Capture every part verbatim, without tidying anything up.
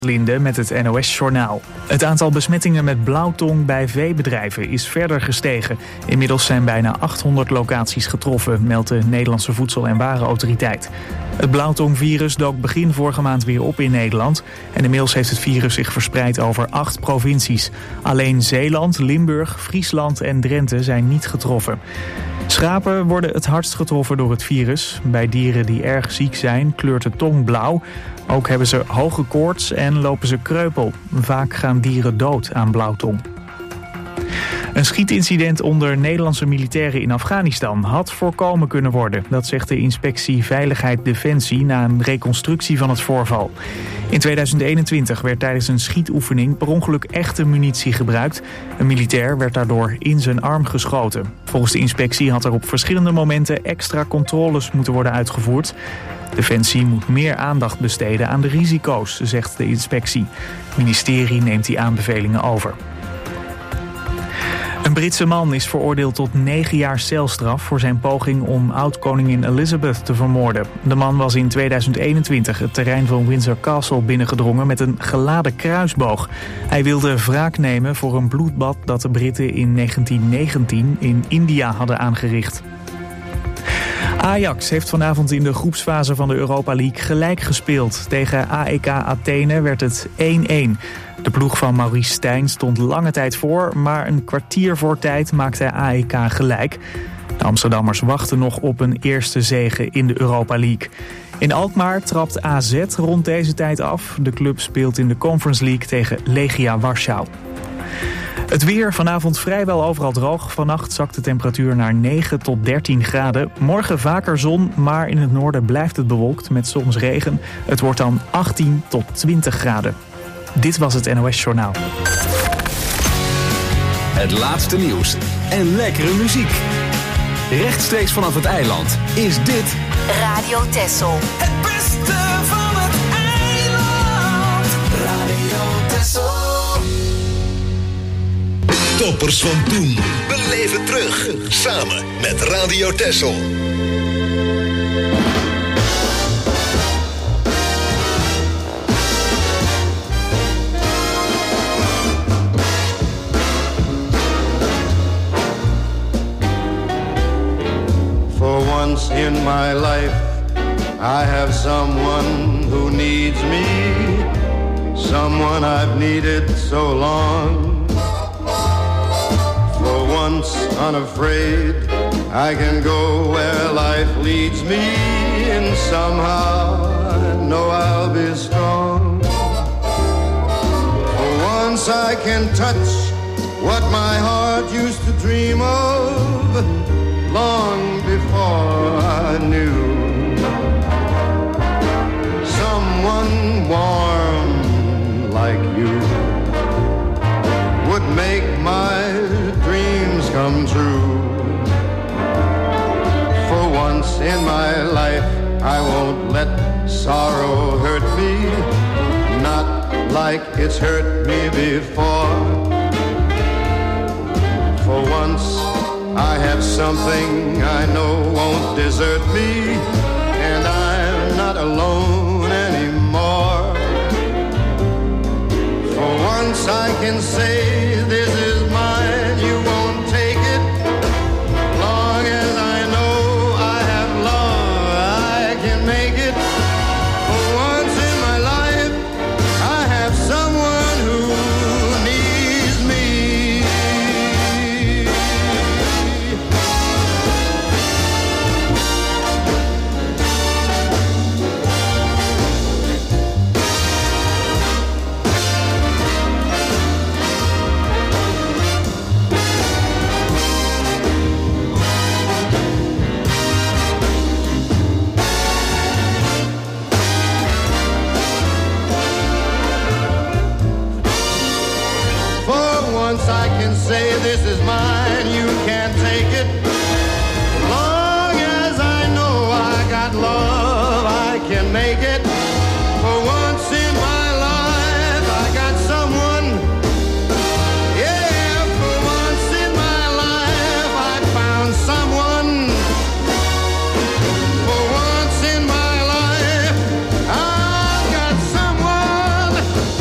Linde met het N O S-journaal. Het aantal besmettingen met blauwtong bij veebedrijven is verder gestegen. Inmiddels zijn bijna achthonderd locaties getroffen, meldt de Nederlandse Voedsel- en Warenautoriteit. Het blauwtongvirus dook begin vorige maand weer op in Nederland. En inmiddels heeft het virus zich verspreid over acht provincies. Alleen Zeeland, Limburg, Friesland en Drenthe zijn niet getroffen. Schapen worden het hardst getroffen door het virus. Bij dieren die erg ziek zijn kleurt de tong blauw. Ook hebben ze hoge koorts en lopen ze kreupel. Vaak gaan dieren dood aan blauwtong. Een schietincident onder Nederlandse militairen in Afghanistan had voorkomen kunnen worden. Dat zegt de inspectie Veiligheid Defensie na een reconstructie van het voorval. In tweeduizend eenentwintig werd tijdens een schietoefening per ongeluk echte munitie gebruikt. Een militair werd daardoor in zijn arm geschoten. Volgens de inspectie had er op verschillende momenten extra controles moeten worden uitgevoerd. Defensie moet meer aandacht besteden aan de risico's, zegt de inspectie. Het ministerie neemt die aanbevelingen over. Een Britse man is veroordeeld tot negen jaar celstraf voor zijn poging om oud-koningin Elizabeth te vermoorden. De man was in tweeduizend eenentwintig het terrein van Windsor Castle binnengedrongen met een geladen kruisboog. Hij wilde wraak nemen voor een bloedbad dat de Britten in negentien negentien in India hadden aangericht. Ajax heeft vanavond in de groepsfase van de Europa League gelijk gespeeld. Tegen A E K Athene werd het één-één. De ploeg van Maurice Stijn stond lange tijd voor, maar een kwartier voor tijd maakte A E K gelijk. De Amsterdammers wachten nog op een eerste zege in de Europa League. In Alkmaar trapt A Z rond deze tijd af. De club speelt in de Conference League tegen Legia Warschau. Het weer, vanavond vrijwel overal droog. Vannacht zakt de temperatuur naar negen tot dertien graden. Morgen vaker zon, maar in het noorden blijft het bewolkt met soms regen. Het wordt dan achttien tot twintig graden. Dit was het N O S-journaal. Het laatste nieuws en lekkere muziek. Rechtstreeks vanaf het eiland is dit Radio Texel. Het beste van het eiland. Radio Texel. Toppers van toen. Beleef het terug. Samen met Radio Texel. For once in my life, I have someone who needs me. Someone I've needed so long. For once unafraid, I can go where life leads me, and somehow I know I'll be strong. For once I can touch what my heart used to dream of long before I knew. Someone warm like you would make my dreams come true. For once in my life, I won't let sorrow hurt me, not like it's hurt me before. For once, I have something I know won't desert me, and I'm not alone anymore. For once I can say this is mine, you won't take it. Long as I know I have love, I can make it. For once in my life, I have someone who needs me. Once I can say this is mine, you can't take it. Long as I know I got love, I can make it. For once in my life, I got someone. Yeah, for once in my life, I found someone. For once in my life, I got someone.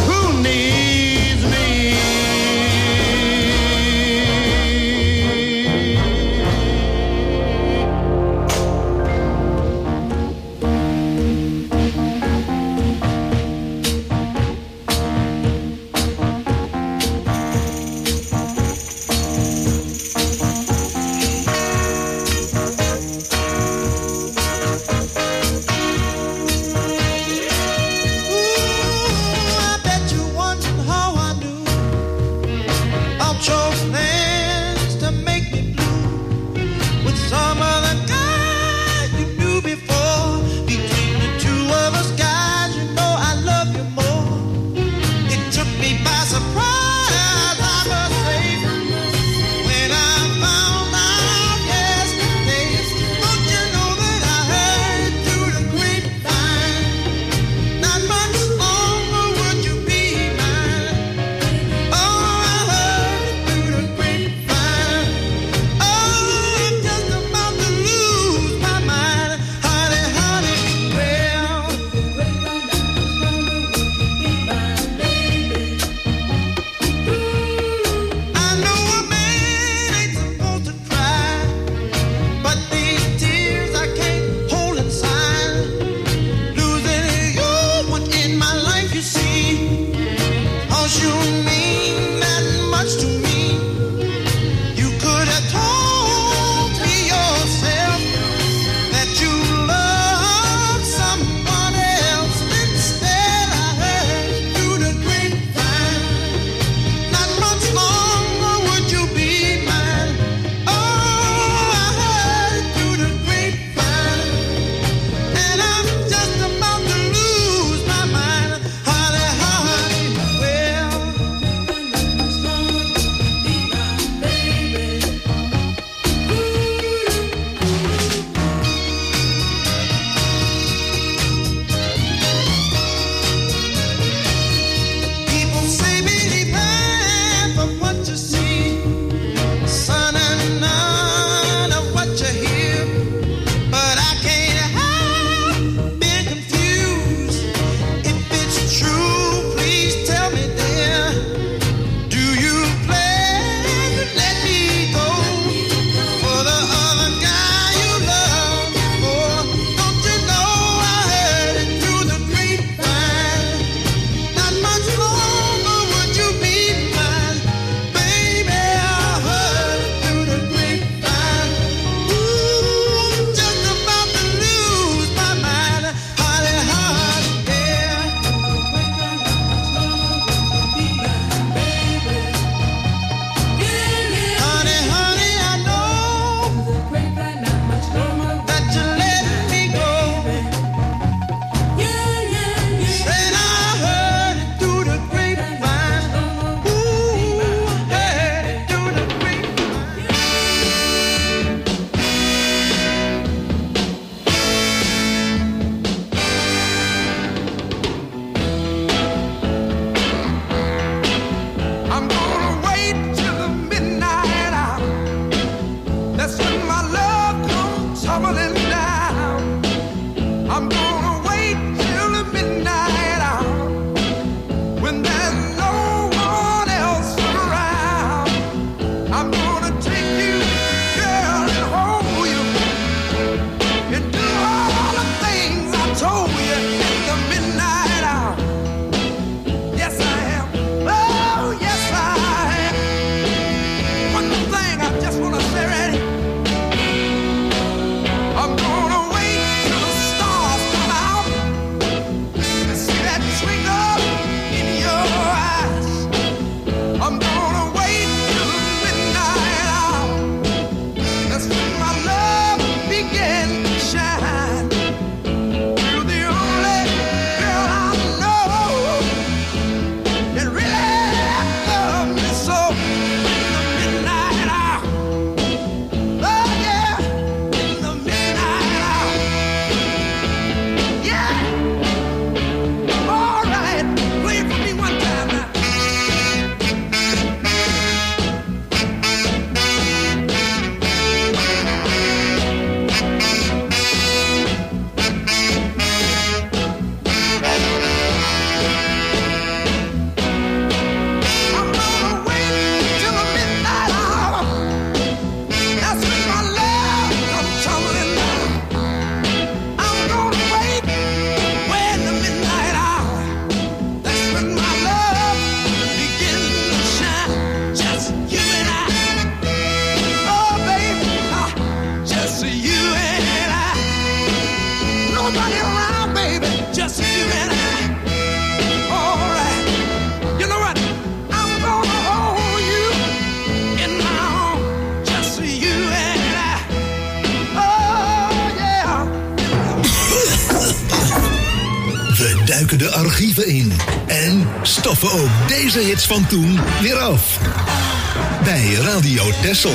stoffen ook deze hits van toen weer af. Bij Radio Texel.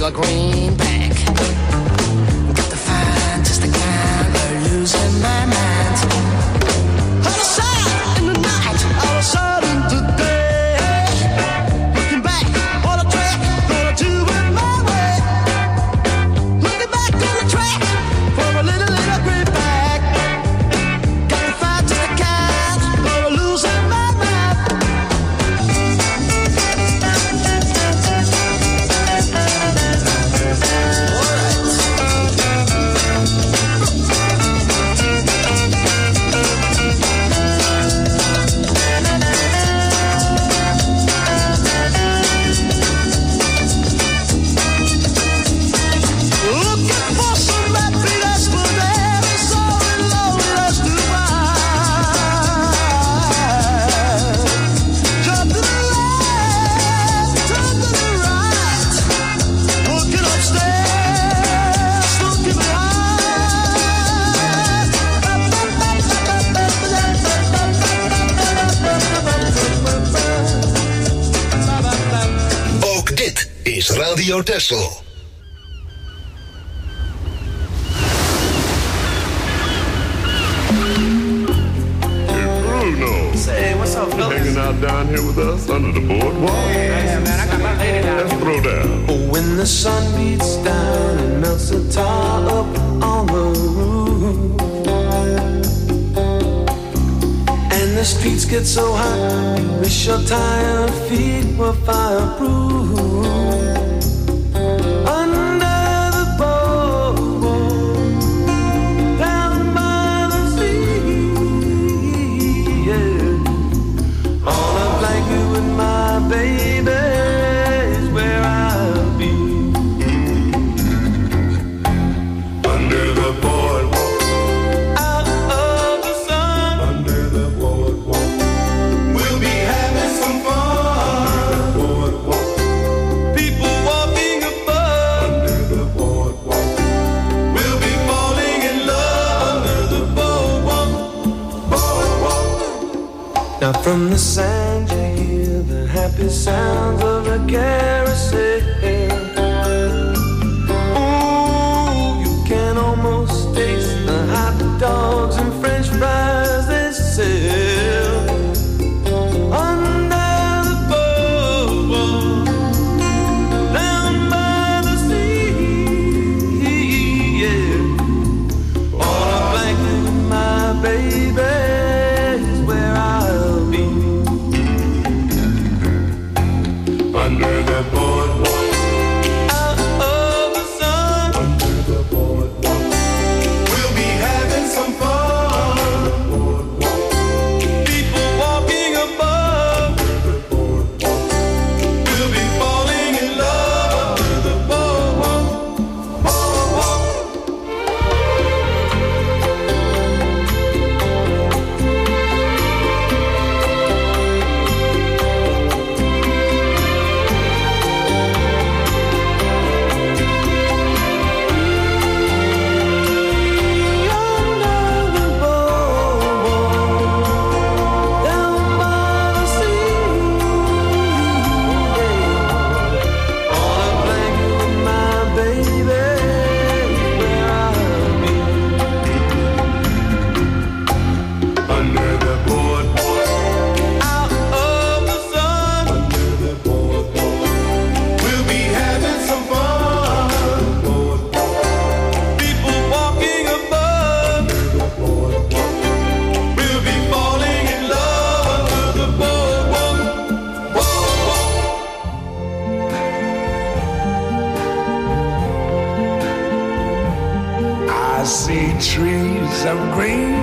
little greenback. Got to find just the kind of losing my mind. Out of sight in the night, out of sight today. Looking back on the track, gonna do it my way. Looking back on the track for a little, little greenback. Got to find just the kind of losing my mind. Looking for some happiness, but there is so loneliness to find. Turn to the left, turn to the right. Looking upstairs, looking behind. Ook dit is Radio Texel. Bruno, Hey, what's up, fellas? hanging out down here with us under the boardwalk. Yeah, man, I got my lady down Let's here. throw down. When the sun beats down and melts the tar up on the roof, and the streets get so hot, you wish your tired feet were fireproof. Under the boardwalk, down by the sea, yeah. On a blanket with my baby is where I'll be. Under the boardwalk, Out of the sun, under the boardwalk, we'll be having some fun. boardwalk, People walking above, under the boardwalk, we'll be falling in love under the boardwalk. boardwalk. Now from the sand you hear the happy sounds of a carousel. Ooh, you can almost taste the hot dogs and French fries they sell. Under the boardwalk, down by the sea, yeah. On a blanket with my baby is where I'll be. Under the boardwalk, Out of the sun, under the boardwalk, we'll be having some fun. People walking above, we'll be falling in love under the boardwalk. Boardwalk. Under the boardwalk, down by the sea, on a blanket with my baby is where I'll be. under the boardwalk, Out of the sun, under the boardwalk, we'll be having some fun. People walking above, we'll be falling in love under the boardwalk. Boardwalk. I see trees of green,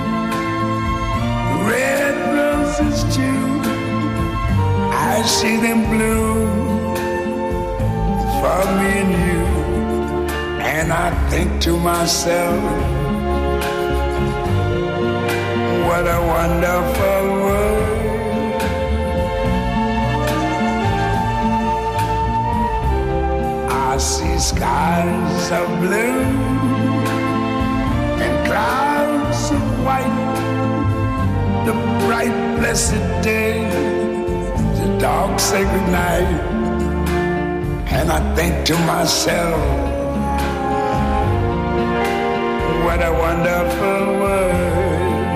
red roses too. I see them bloom for me and you. And I think to myself, what a wonderful world. I see skies of blue and clouds of white, the bright blessed day, the dark sacred night, and I think to myself, what a wonderful world.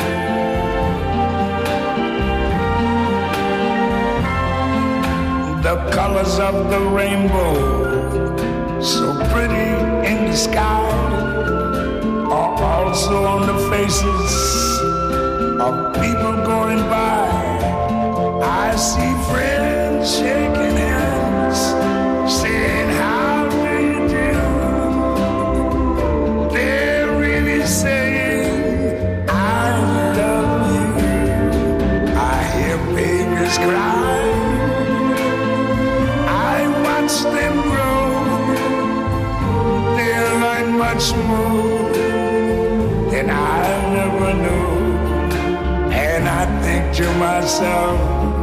The colors of the rainbow, so pretty in the sky, are also on the faces of people going by. I see friends shaking hands, saying, how do you do? They're really saying, I love you. I hear babies cry, I watch them grow. They'll learn much more than I never knew. And I think to myself,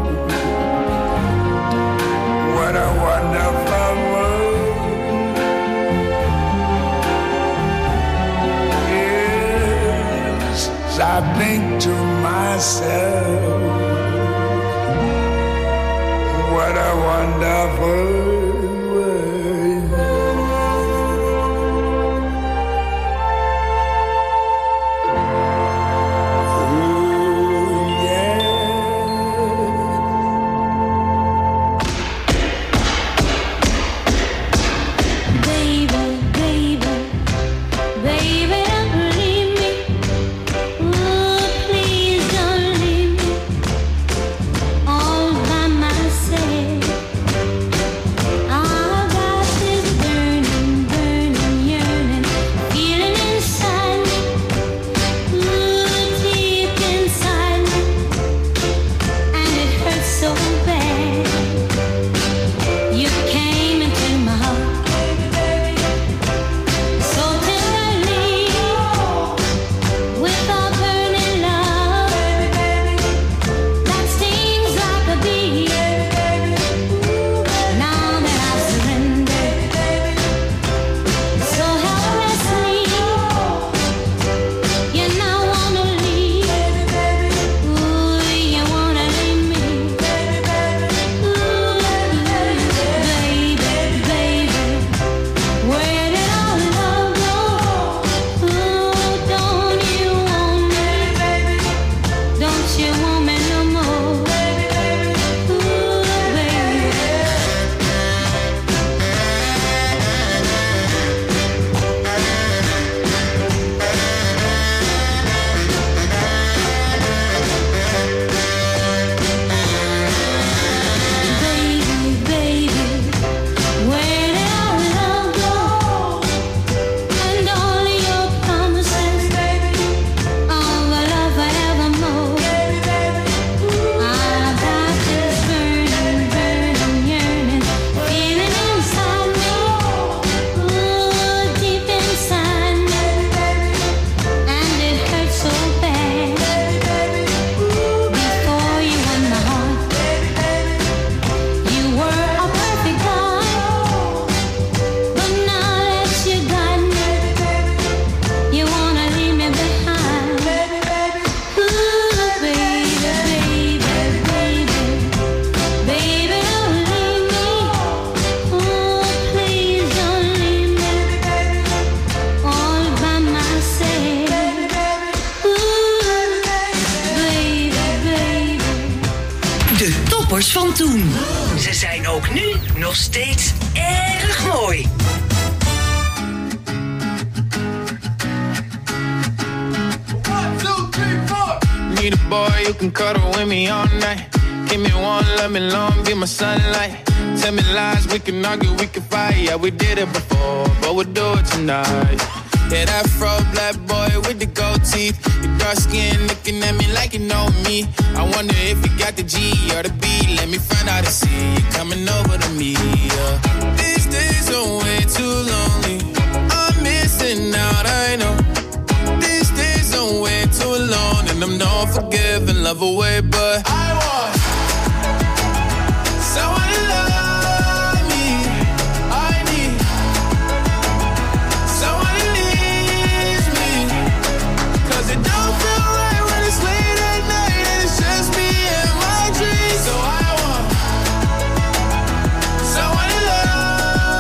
what a wonderful world. Yes, I think to myself, what a wonderful world. Ooh, yeah. Baby, baby, baby, don't leave me. Ooh, please don't leave me all by myself. I've got this burning, burning yearning, feeling inside me, ooh, deep inside me, and it hurts so bad. You came into my heart so tenderly, with a burning love that stings like a bee. Now that I've surrendered so helplessly, you now wanna leave. Ooh, you wanna leave me. Ooh, baby, baby, where did our love go? Ooh, don't you want me? Don't you want me no more? Ooh, baby. Baby, baby, where did our love go? And all your promises of a love forevermore. I've got this burning, burning yearning, feeling inside me, ooh, deep inside me, and it hurts so bad. Before you won my heart, you were a perfect guy, but now that you got me, you wanna leave me behind. Ooh, baby, baby, baby, baby, don't leave me. Ooh, please don't leave me all by myself. Ooh, baby, baby. De toppers van toen. Ze zijn ook nu nog steeds erg mooi. Need a boy you can cuddle with me all night. Give me one, let me long, be my sunlight. Tell me lies, we can argue, we can fight. Yeah, we did it before, but we'll do it tonight. Yeah, that fro black boy with the gold teeth. Your dark skin looking at me like you know me. I wonder if you got the G or the B. Let me find out and see you coming over to me. Yeah. These days are way too lonely. I'm missing out, I know. These days are way too long, and I'm not forgiving, love away, but I want someone to love me. I need someone who needs me, 'cause it don't feel right when it's late at night and it's just me and my dreams. So I want someone to love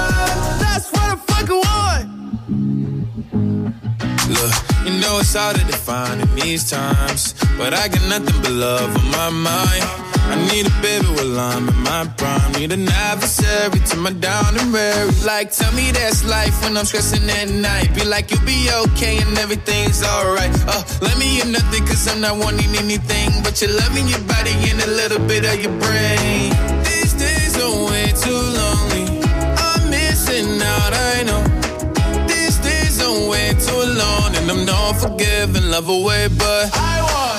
it's hard to define in these times, but I got nothing but love on my mind. I need a baby while I'm in my prime. Need an adversary to my down and weary. Like, tell me that's life when I'm stressing at night. Be like, you'll be okay and everything's alright. Uh, let me in nothing cause I'm not wanting anything but you're loving your body and a little bit of your brain. These days are way too lonely. I'm missing out, I know. These days are way too long and I'm not forgiving love away, but I want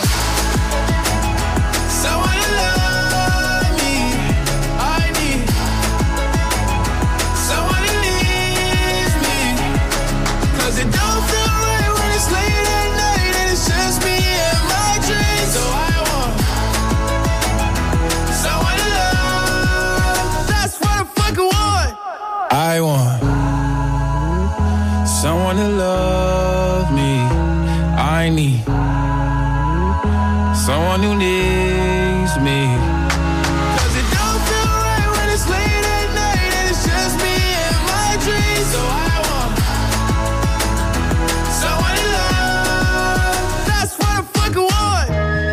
someone to love me. I need someone who needs me. Cause it don't feel right when it's late at night and it's just me and my dreams. So I want someone to love. That's what I fucking want. I want someone to love me. I need someone who needs me. Cause it don't feel right when it's late at night and it's just me and my dreams. So I want someone to love. That's what I fucking want.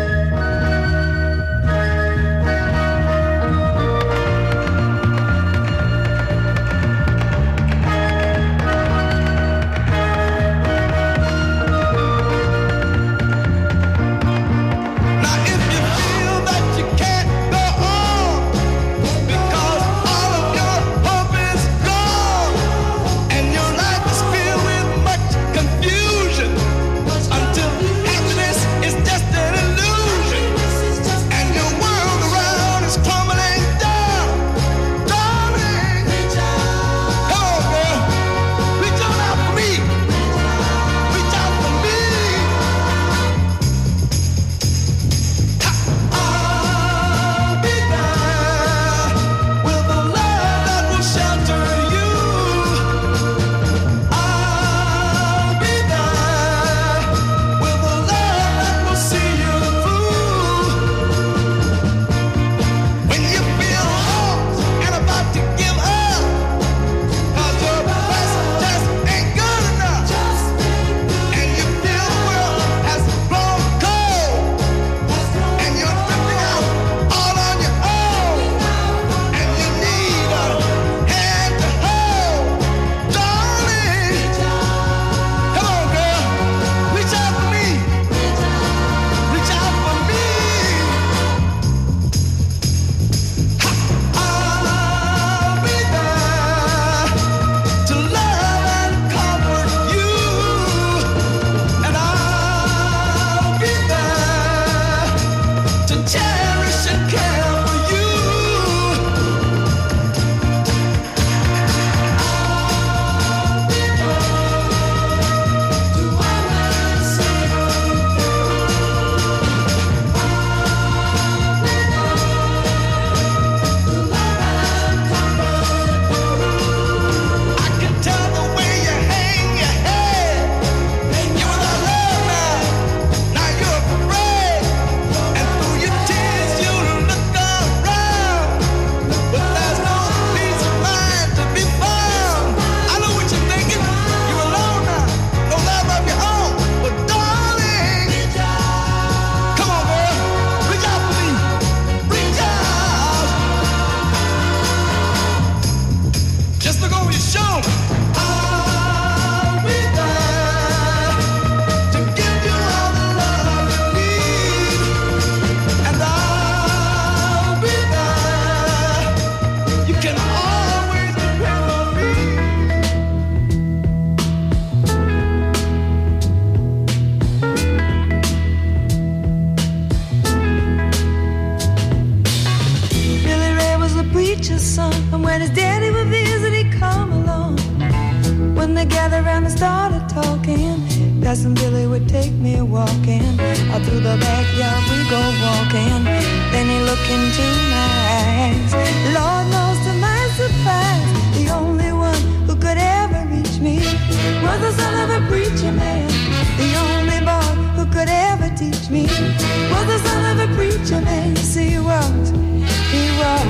Cousin Billy would take me walking out through the backyard. We go walking. Then he looked into my eyes. Lord knows to my surprise, the only one who could ever reach me was the son of a preacher man. The only boy who could ever teach me was the son of a preacher man. Yes, he was. He was.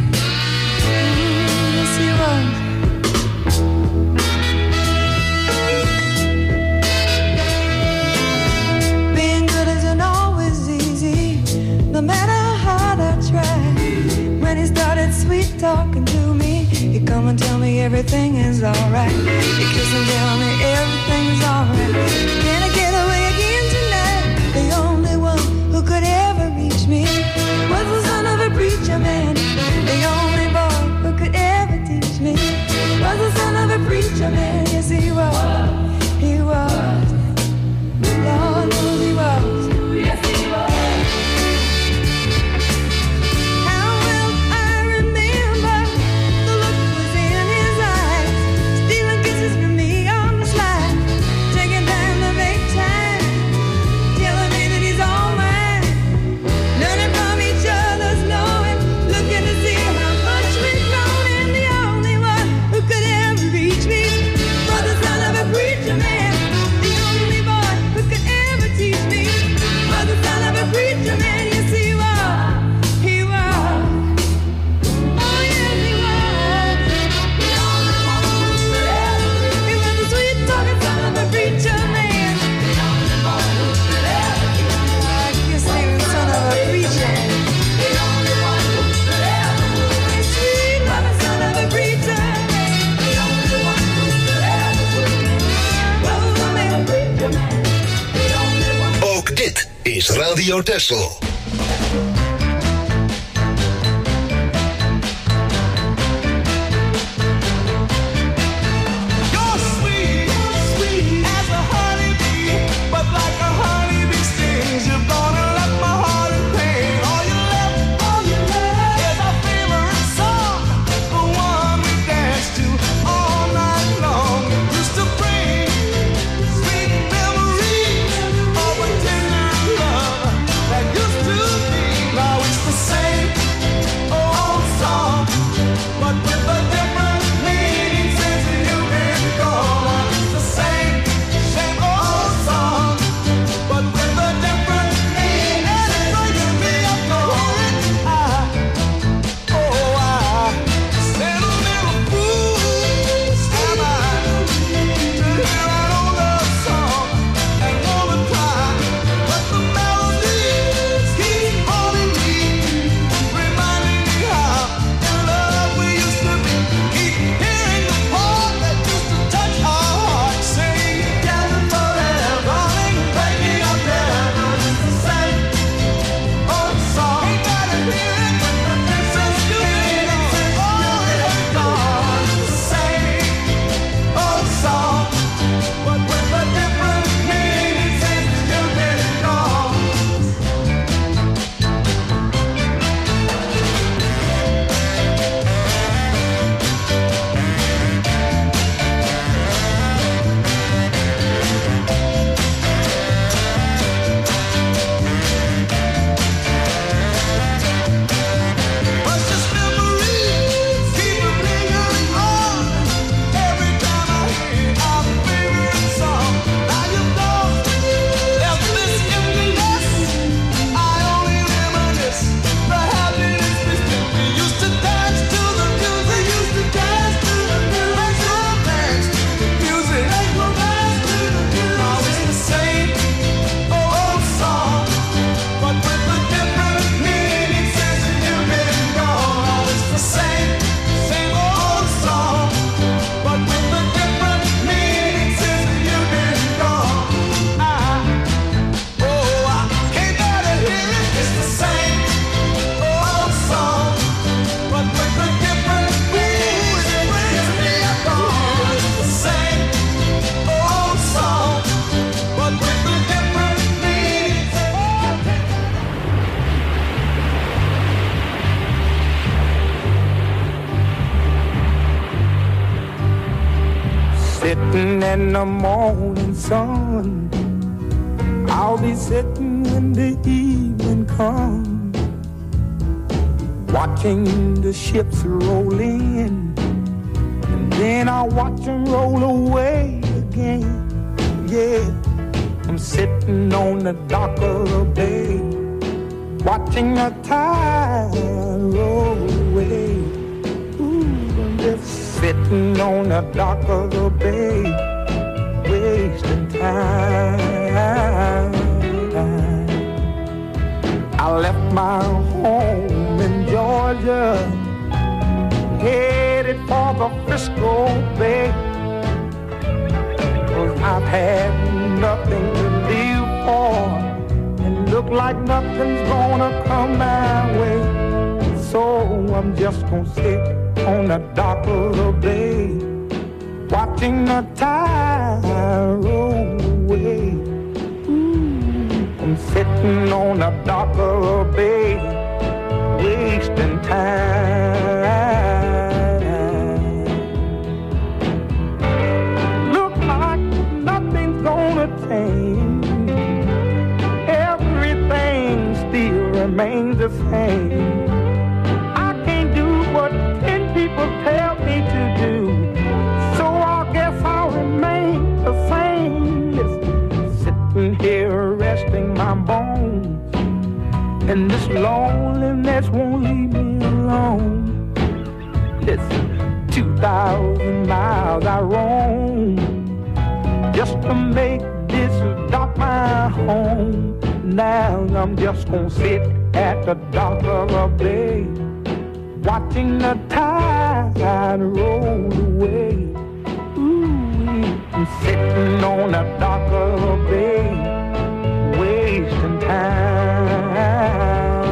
Mm, yes, he was. everything is alright. You kiss and tell me everything's alright. Can I get away again tonight? The only one who could ever reach me was the son of a preacher man. The only boy who could ever teach me was the son of a preacher man. Yes, he was. He was. Lord knows he was. Yes, he was. How will I remember the look was in his eyes, stealing kisses from me on the slide, taking time to make time, telling me that he's all mine, learning from each other's knowing, looking to see how much we've grown, and the only one who could ever reach me was the son of a preacher man. The only boy who could ever teach me was the son of a preacher man. Yes, he was. He was. Oh, yes, he was. He was the sweet talking son of a preacher man. I guess he was son of a preacher. Sweet loving son of a preacher man. Oh, man, preacher man. Ook dit is Radio Texel. You're sweet, sweet as a honeybee, but like a honeybee stings, you're gonna let my heart in pain. All you left, all you left is our favorite song, the one we dance to all night long. It used to bring sweet memories of a tender love that used to be. Now it's the same old song, but with a different meaning since you've been gone. It's the same, same old song, but with a different meaning. And it's breaking me up to hold it. I, oh, I said a little fool am I to hear an old love song and wanna cry, but the melodies keep haunting me, reminding me how in love we used to be. Keep hearing the part that used to touch our hearts, saying together forever, darling, breaking up together. It's the same old song. Ain't gotta hear it since you've been gone. It's the same old song, but with a different meaning since you've been gone. Precious memories keep lingering on. Every time I hear our favorite song, now you've gone, left this emptiness. I only reminisce the happiness we spent. We used to dance to the music, used to dance to the music, make romance to the music, make romance to the music. Now it's the same old song, but with a different meaning since you've been gone. Now it's the same, same old song, but with a different meaning since you've been gone. I, oh, I can't bear to hear it. It's the same old song, but with a different meaning since you've been gone. It's the same old song, but with a different meaning. Sitting in the morning sun, I'll be sitting when the evening comes, watching the ships roll in, and then I'll watch them roll away again. Yeah, I'm sitting on the dock of the bay, watching the tide roll away. Ooh, I'm just sitting on the dock of the bay, wasting time. I left my home in Georgia, headed for the Frisco Bay. 'Cause I've had nothing to live for, and look like nothing's gonna come my way. So I'm just gonna sit on the dock of the bay, watching the tide roll away. Ooh, I'm sitting on the dock of the bay, wasting time. Look like nothing's gonna change. Everything still remains the same. I can't do what ten people tell me to do, so I guess I'll remain the same. Listen, sitting here resting my bones, and this loneliness won't leave me alone. Listen, two thousand miles I roam just to make this dock my home. Now I'm just gonna sit at the dock of a bay, watching the tide roll away. Ooh, I'm sitting on the dock of a bay, wasting time.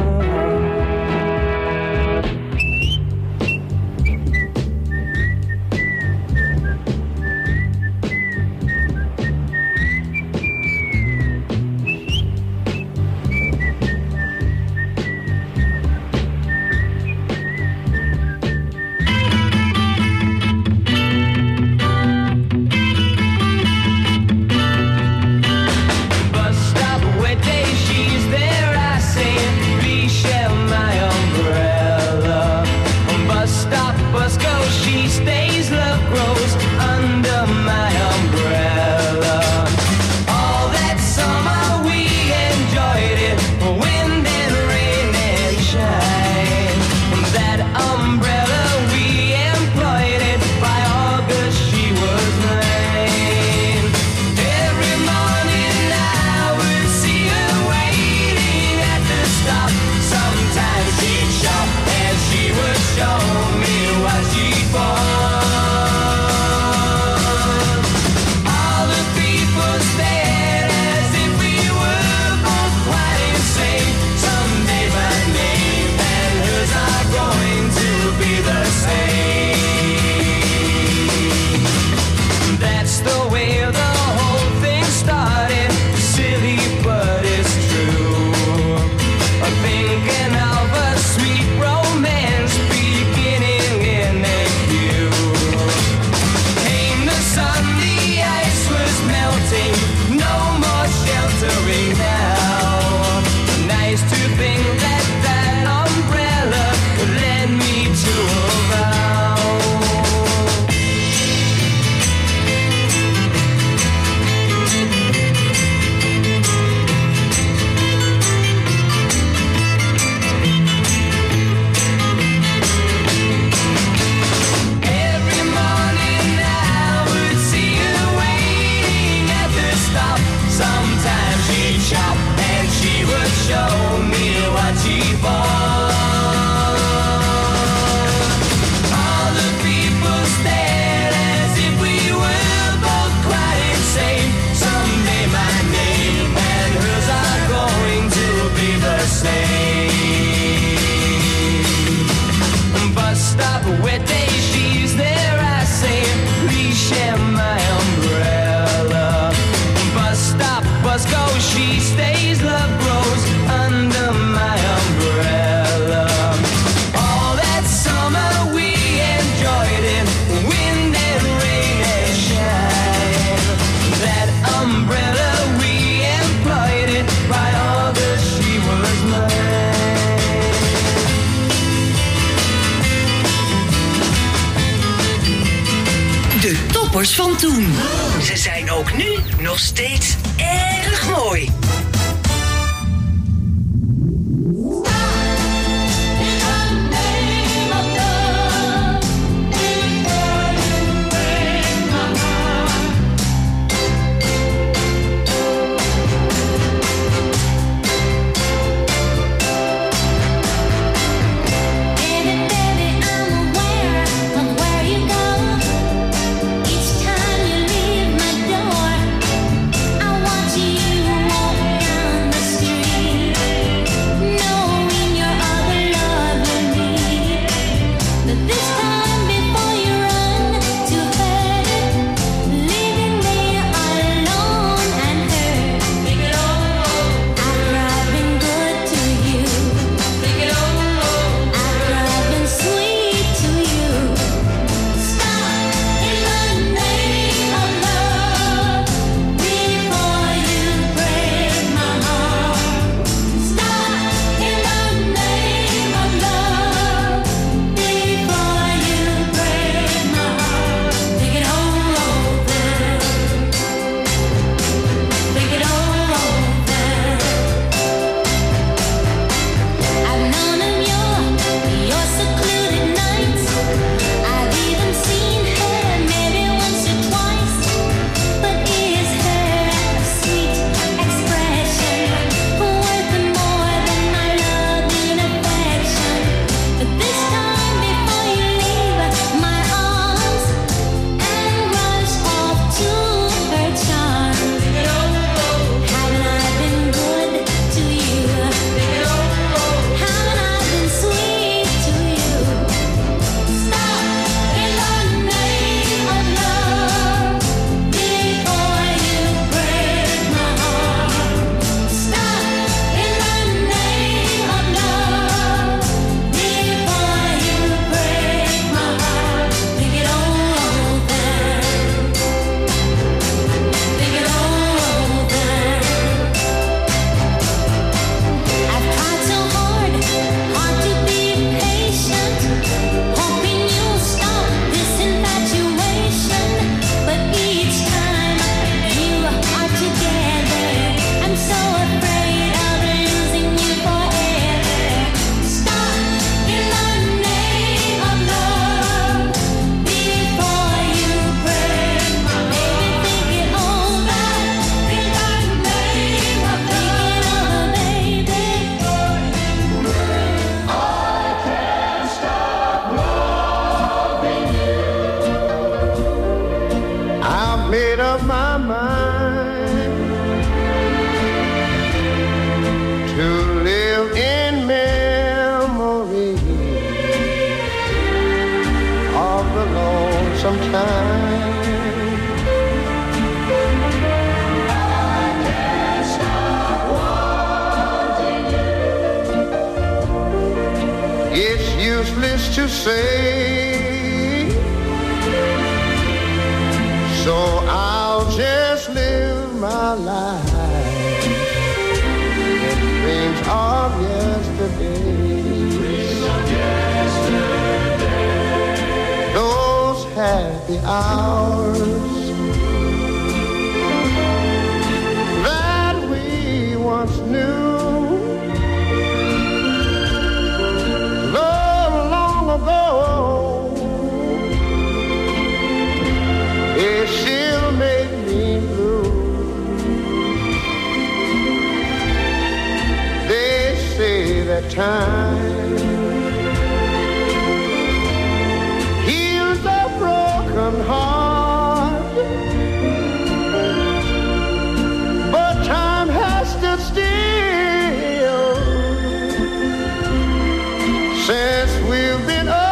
Toppers van toen. Ze zijn ook nu nog steeds erg mooi. Baby, baby, I'm aware of where you go. sometime. It's useless to say, so I'll just live my life in dreams of yesterday. Dreams of yesterday. Those happy hours that we once knew. It still made me blue. They say that time heals a broken heart, but time has stood still since we've been apart.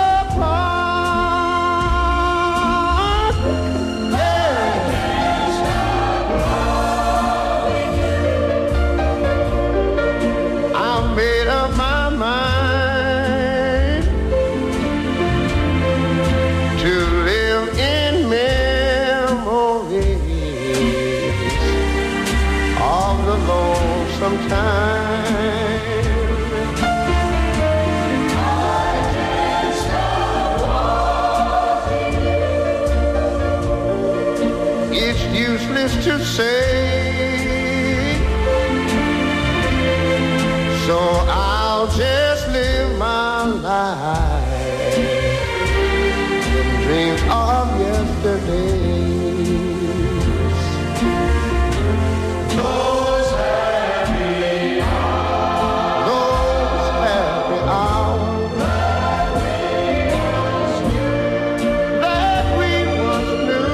To say, so I'll just live my life in dreams of yesterdays. Those happy hours, those happy hours that we once knew.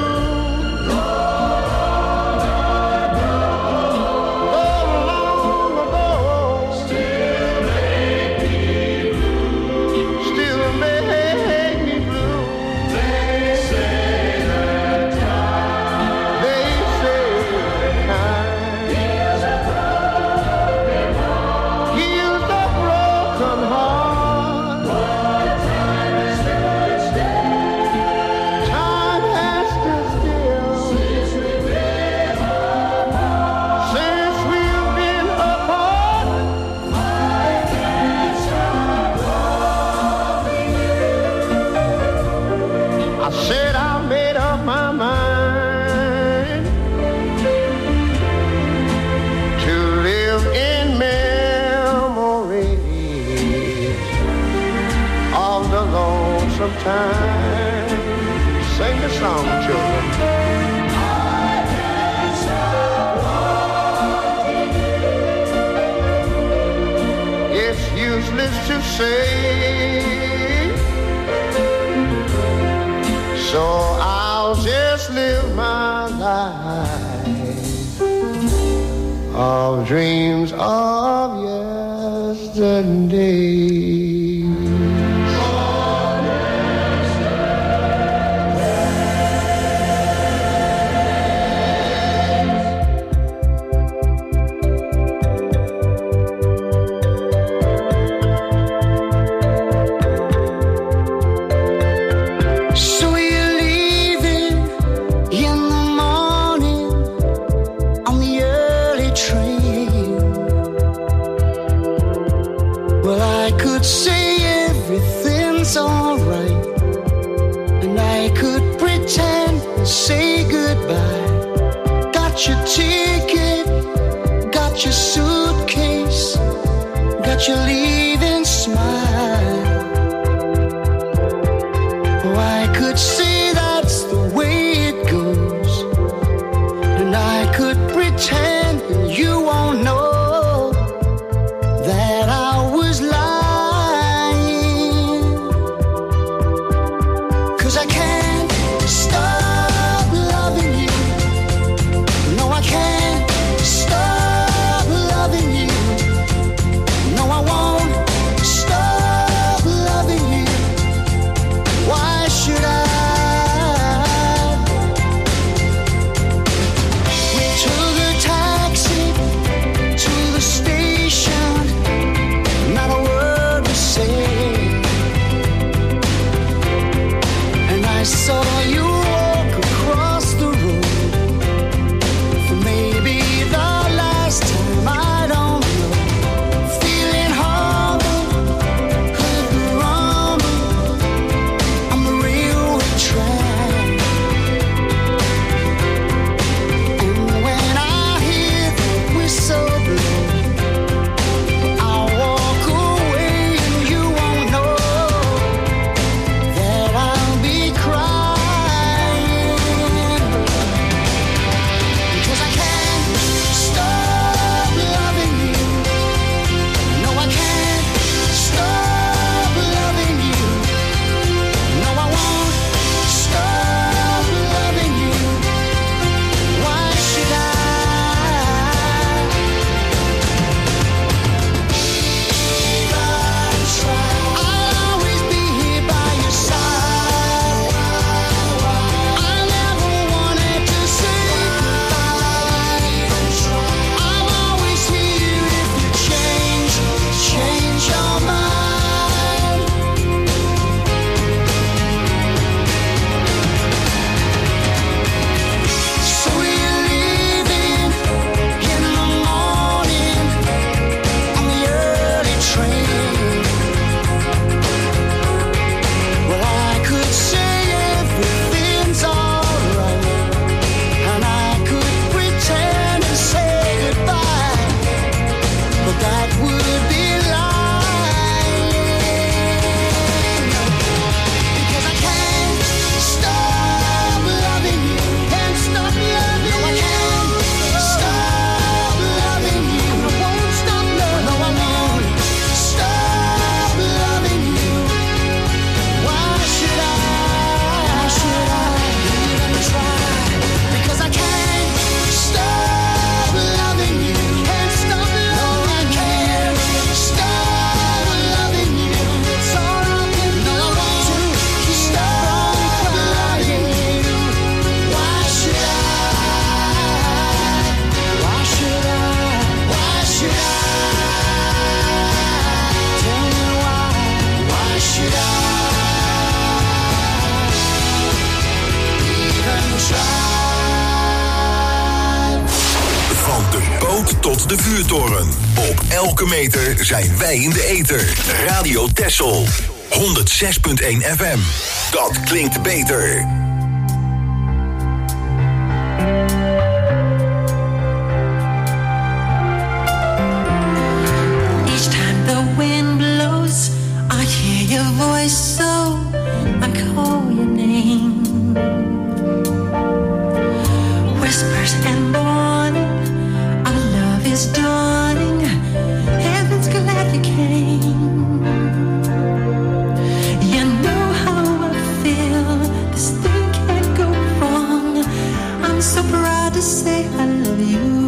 Time. Sing the song, children. It's useless to say, so I'll just live my life of dreams of yesterday. Say goodbye. Got your ticket, got your suitcase, got your leaving smile. Oh, I could say that's the way it goes, and I could pretend you won't know that I was lying. 'Cause I can't stop stop loving you. No, I won't stop. als de vuurtoren. Op elke meter zijn wij in de ether. Radio Texel. honderdzes komma één F M. Dat klinkt beter. Each time the wind blows, I hear your voice, so I call your name. Whispers and morning, our love is dawning. Heaven's glad you came. You know how I feel. This thing can't go wrong. I'm so proud to say I love you.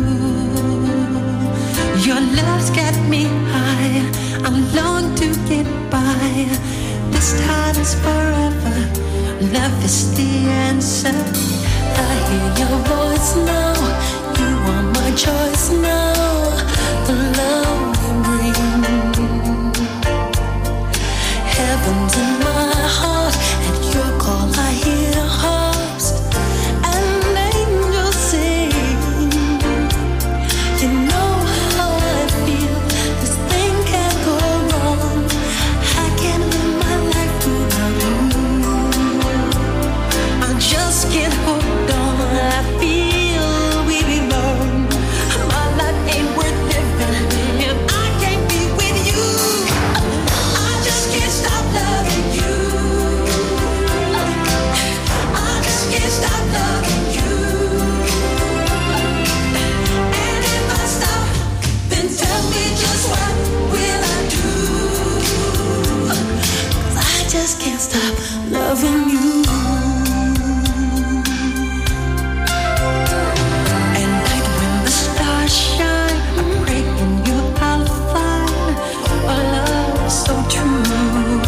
Your love's got me high. I long to get by. This time is forever. Love is the answer. I hear your voice now. You are my choice now. The love you bring. Heaven's in my heart. At your call I hear harps and angels sing. You know how I feel. This thing can't go wrong. I can't live my life without you. I just can't hold on. I feel we belong. My life ain't worth living if I can't be with you. I just can't stop loving you. I just can't stop loving you. And if I stop, then tell me just what will I do? 'Cause I just can't stop loving you. At night when the stars shine, I pray in you I'll find a love so true.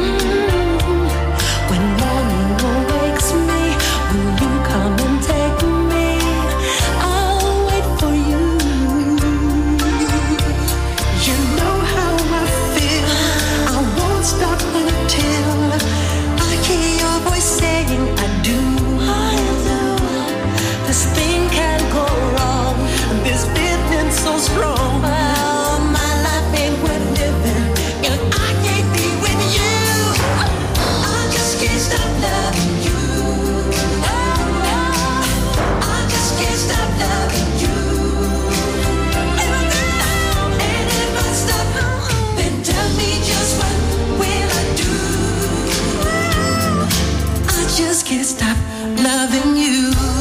When morning awakes me, will you come and take me? I'll wait for you. You know how I feel. I won't stop until I hear your voice saying I do. I do. This thing can't go wrong. This feeling so strong. Well, my life ain't worth living if I can't be with you. I just can't stop loving you. I just can't stop loving you. And if I stop, then tell me just what will I do? I just can't stop loving you.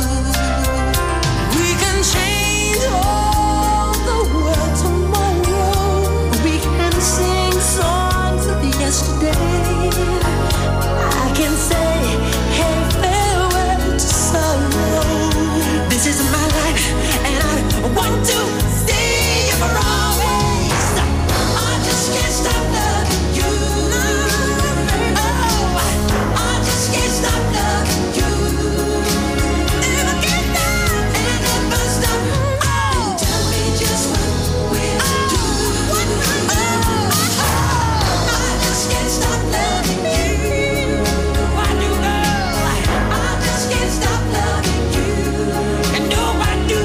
We can change all the world tomorrow. We can sing songs of yesterday. I can say, hey, farewell to sorrow. This is my life, and I want to see you for always. I just can't stop loving you. Oh, I just can't stop loving you. If I can't stop, and if I stop, oh, tell me just what will I do? Oh, I just can't stop loving you. I do know. I just can't stop loving you. And no, I do.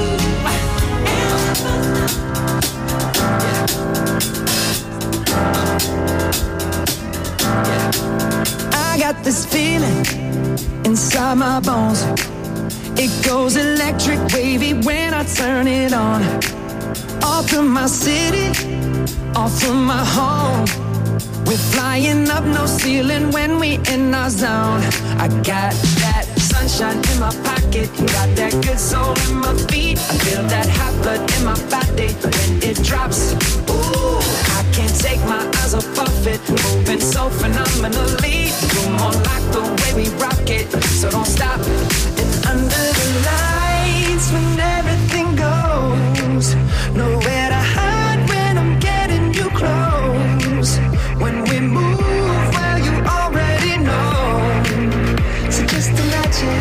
I got this feeling inside my bones. It goes electric wavy when I turn it on. Off from my city, off from my home. We're flying up no ceiling when we in our zone. I got that sunshine in my pocket, got that good soul in my feet. I feel that hot blood in my body when it drops. Ooh, I can't take my eyes off of it, moving so phenomenally. You're more like the way we rock it, so don't stop. And under the lights when everything goes, nowhere to hide when I'm getting you close. When we move, well, you already know. So just imagine.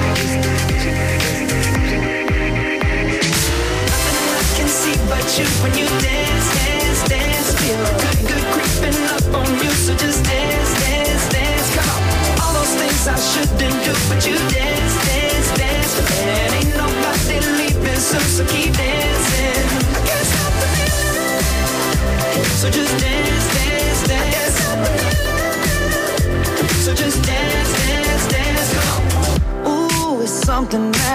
Nothing I can see but you when you dance, dance, dance. Feel good, good creeping up on you. So just dance, dance, dance. Come on. All those things I shouldn't do, but you dance, dance, dance. And ain't nobody leaving soon, so keep dancing. I can't stop the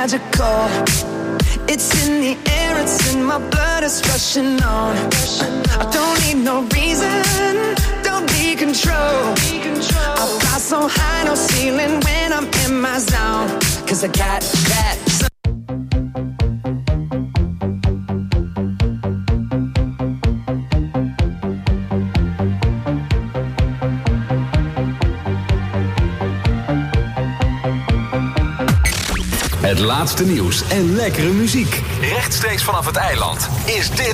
magical. It's in the air, it's in my blood, it's rushing on. I don't need no reason, don't need control. I fly so high, no ceiling when I'm in my zone. Cause I got that. Het laatste nieuws en lekkere muziek. Rechtstreeks vanaf het eiland is dit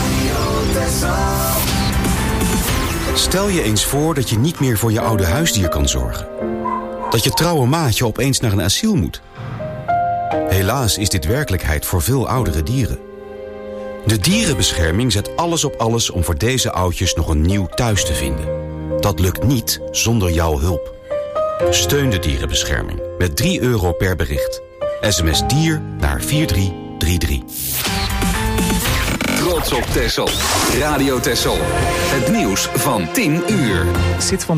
Stel je eens voor dat je niet meer voor je oude huisdier kan zorgen. Dat je trouwe maatje opeens naar een asiel moet. Helaas is dit werkelijkheid voor veel oudere dieren. De dierenbescherming zet alles op alles om voor deze oudjes nog een nieuw thuis te vinden. Dat lukt niet zonder jouw hulp. Steun de dierenbescherming met drie euro per bericht. S M S dier naar vier drie drie drie. Trots op Texel. Radio Texel. Het nieuws van tien uur. Zit van